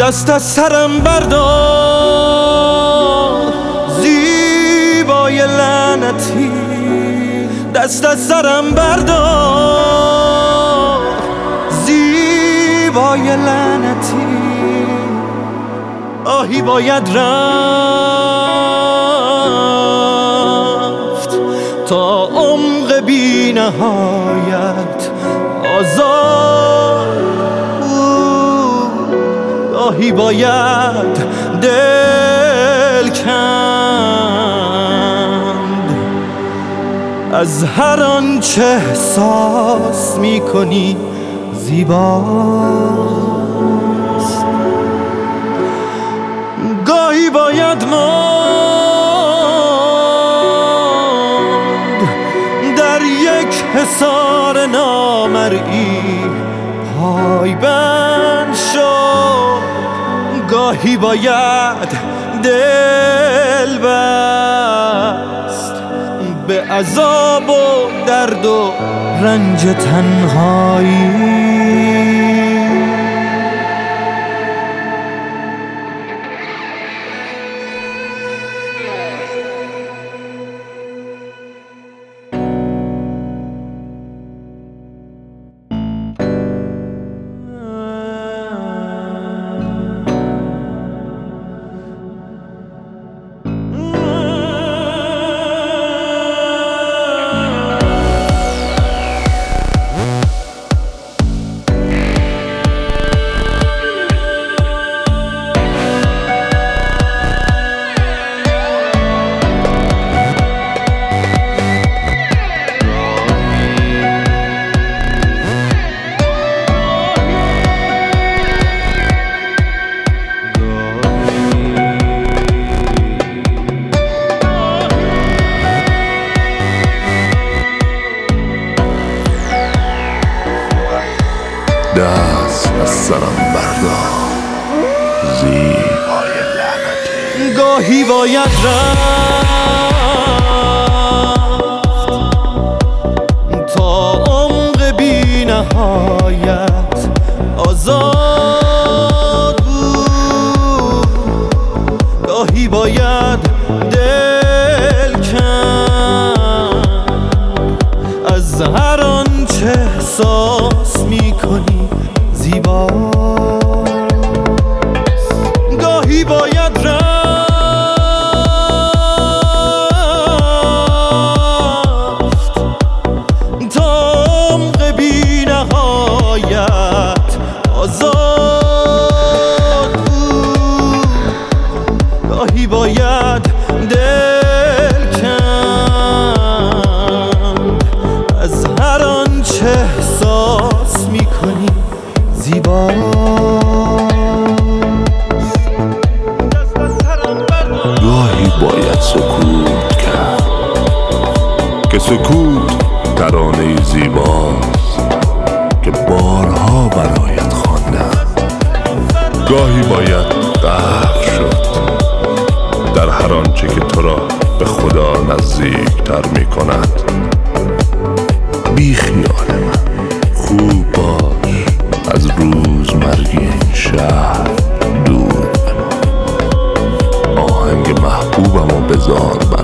دست از سرم بردار زیبای لعنتی، دست از سرم بردار زیبای لعنتی. آهی باید رفت تا عمق بی نهایت آزاد. آهی باید دل کند از هر آنچه احساس می کنی زیباست. گاهی باید ماند در یک حصار نامرئی، پایبند شد. گاهی باید دل بست به عذاب و درد و رنج تنهایی. دست از سرم بردار زیبای لعنتی. گاهی باید رفت تا عمق بی نهایت آزاد بود. گاهی باید دل کند از هر آنچه احساس می کنی زیباست. گاهی باید رفت تا عمق بی نهایت آزاد بود. گاهی باید دل کند از هر آنچه احساس می کنی زیباست. گاهی باید سکوت کرد که سکوت ترانه زیباست که بارها برایت خواندم. گاهی باید غرق شد در هر آنچه که تو را به خدا نزدیکتر می کند. بی خیال من خوب باش، از روزمرگی این شهر دور بمان. آهنگ محبوبم و بذار